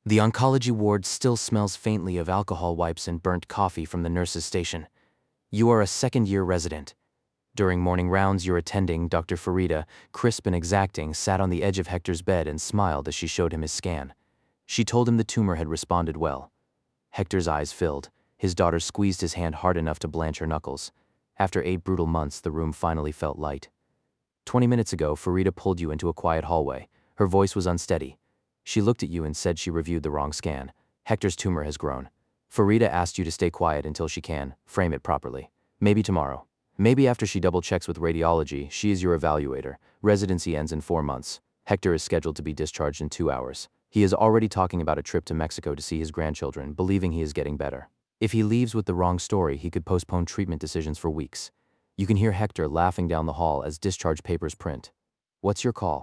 The oncology ward still smells faintly of alcohol wipes and burnt coffee from the nurse's station. You are a second-year resident. During morning rounds, your attending, Dr. Farida, crisp and exacting, sat on the edge of Hector's bed and smiled as she showed him his scan. She told him the tumor had responded well. Hector's eyes filled. His daughter squeezed his hand hard enough to blanch her knuckles. After 8 brutal months, the room finally felt light. 20 minutes ago, Farida pulled you into a quiet hallway. Her voice was unsteady. She looked at you and said she reviewed the wrong scan. Hector's tumor has grown. Farida asked you to stay quiet until she can frame it properly. Maybe tomorrow. Maybe after she double-checks with radiology. She is your evaluator. Residency ends in 4 months. Hector is scheduled to be discharged in 2 hours. He is already talking about a trip to Mexico to see his grandchildren, believing he is getting better. If he leaves with the wrong story, he could postpone treatment decisions for weeks. You can hear Hector laughing down the hall as discharge papers print. What's your call?